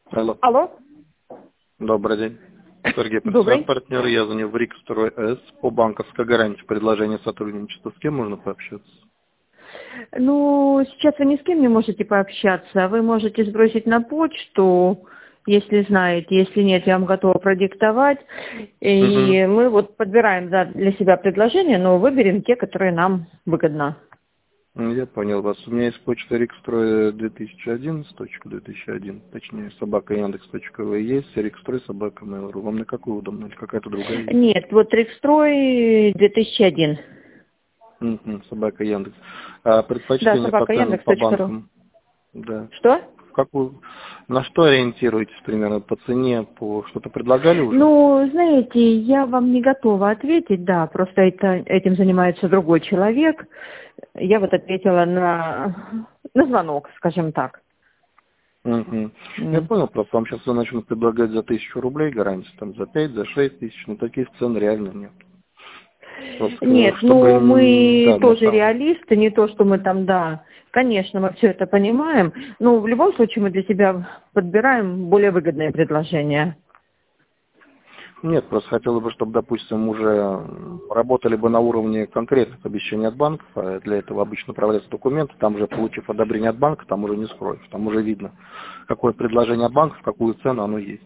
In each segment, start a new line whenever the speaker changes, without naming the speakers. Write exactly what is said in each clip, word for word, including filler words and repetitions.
Алло.
Алло.
Добрый день. Сергей,
Добрый.
партнер, я звоню в Рикстрой С по банковской гарантии. Предложение сотрудничества. С кем можно пообщаться?
Ну, сейчас вы ни с кем не можете пообщаться. Вы можете сбросить на почту, если знаете. Если нет, я вам готова продиктовать. И
Угу.
мы вот подбираем да, для себя предложения, но выберем те, которые нам выгодно.
Я понял вас. У меня есть почта Рикстрой две тысячи одиннадцать, две тысячи один, точнее, собака Яндекс точка ви, есть Рикстрой собака Mail.ru. Вам на какую удобно или какая-то другая есть?
Нет, вот Рикстрой две тысячи один.
Угу. Собака Яндекс. А
Да,
предпочтение по
собака
ценам
Яндекс
по
точка ру.
банкам? Да.
Что?
В какую? На что ориентируетесь примерно по цене? По что-то предлагали уже?
Ну, знаете, я вам не готова ответить, да, просто это, этим занимается другой человек. Я вот ответила на, на звонок, скажем так.
Угу. Я
М.
понял, просто вам сейчас начнут предлагать за тысячу рублей гарантию, там за пять, за шесть тысяч, но таких цен реально нет. Просто,
Нет,
чтобы,
ну
м,
мы
да, на
тоже
самом.
реалисты, не то, что мы там, да, конечно, мы все это понимаем, но в любом случае мы для себя подбираем более выгодные предложения.
Нет, просто хотелось бы, чтобы, допустим, уже работали бы на уровне конкретных обещаний от банков, а для этого обычно отправляются документы, там уже, получив одобрение от банка, там уже не скроешь, там уже видно, какое предложение от банка, в какую цену оно есть.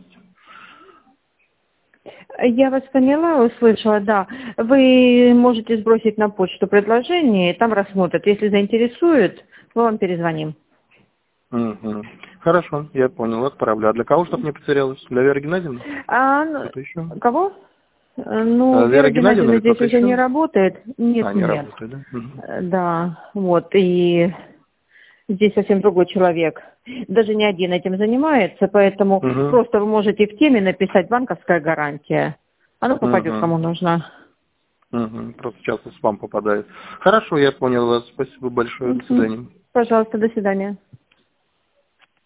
Я вас поняла, услышала, да. Вы можете сбросить на почту предложение, там рассмотрят. Если заинтересует, мы вам перезвоним.
Угу. Хорошо, я понял, отправлю. А для кого, чтобы не потерялось? Для Веры Геннадьевны?
А ну,
Кто-то еще?
кого? Э, Ну,
А, Вера
Вера
Геннадьевна
Геннадьевна
или
здесь
кто-то
уже не
еще?
работает.
А,
Нет,
не
нет.
работает, да? Мгм.
Э, Да, вот, и здесь совсем другой человек. Даже не один этим занимается, поэтому
Угу.
просто вы можете в теме написать «банковская гарантия». Оно попадет
Угу.
кому нужно.
Угу. Просто часто в спам попадает. Хорошо, я понял вас. Спасибо большое. До
Мгм.
свидания.
Пожалуйста, до свидания.